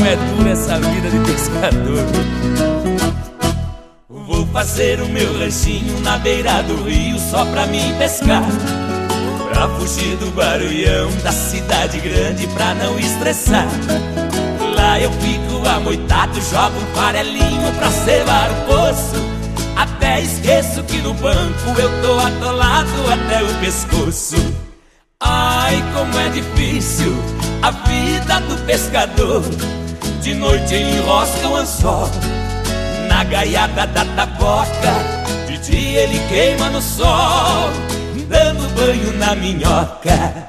é dura essa vida de pescador. Vou fazer o meu ranchinho na beira do rio só pra mim pescar, pra fugir do barulhão da cidade grande, pra não estressar. Lá eu fico amoitado, jogo um farelinho pra cevar o poço, até esqueço que no banco eu tô atolado até o pescoço. Ai, como é difícil a vida do pescador. De noite ele enrosca o anzol na gaiada da taboca, de dia ele queima no sol, dando banho na minhoca.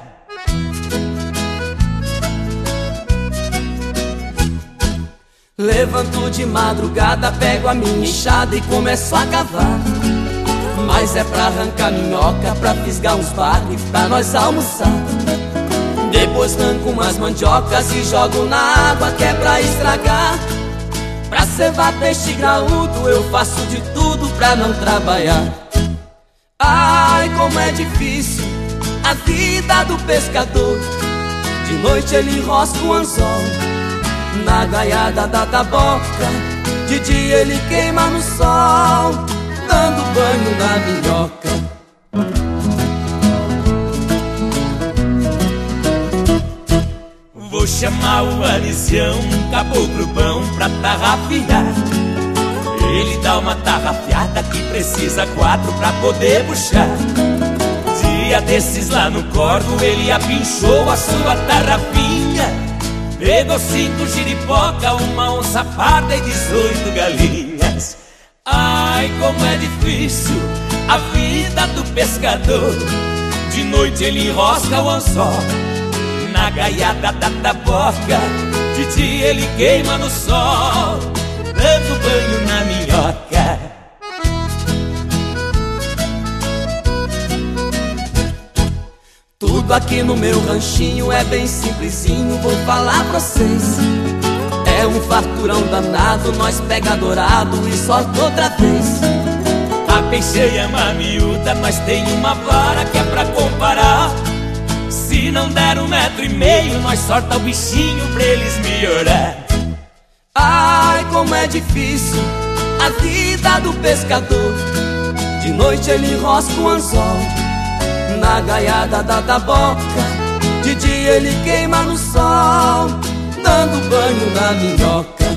Levanto de madrugada, pego a minha enxada e começo a cavar, mas é pra arrancar minhoca, pra fisgar uns bagres, pra nós almoçar. Depois arranco umas mandiocas e jogo na água que é pra estragar. Pra cevar peixe graúdo eu faço de tudo pra não trabalhar. Ai, como é difícil a vida do pescador. De noite ele enrosca o anzol na gaiada da taboca, de dia ele queima no sol, dando banho na minhoca. Vou chamar o Alicião, um caboclo bom pra tarrafiar. Ele dá uma tarrafiada que precisa 4 pra poder puxar. Dia desses lá no corvo ele apinchou a sua tarrafinha, pegou 5 giripoca, uma onça parda e 18 galinhas. Ai, como é difícil a vida do pescador. De noite ele enrosca o anzol na gaiada da taboca, de dia ele queima no sol, dando banho na minhoca. Tudo aqui no meu ranchinho é bem simplesinho, vou falar pra vocês. É um farturão danado, nós pega dourado e solta outra vez. A peixeira miúda, nós tem uma vara que é pra comparar. Se não der 1,5 m, nós sorta o bichinho pra eles melhorar. Ai, como é difícil a vida do pescador. De noite ele enrosca o anzol na gaiada da taboca, de dia ele queima no sol, dando banho na minhoca.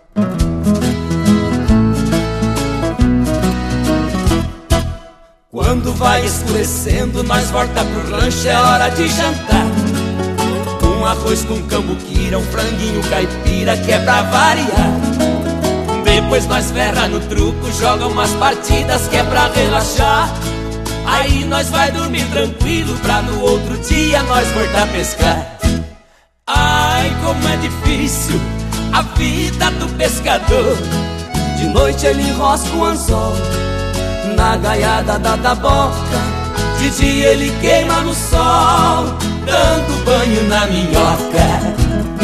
Quando vai escurecendo, nós volta pro rancho, é hora de jantar. Um arroz com cambuquira, um franguinho caipira que é pra variar. Depois nós ferra no truco, joga umas partidas que é pra relaxar. Aí nós vai dormir tranquilo pra no outro dia nós voltar a pescar. Ai, como é difícil a vida do pescador. De noite ele enrosca o anzol na gaiada da taboca, de dia ele queima no sol, dando banho na minhoca.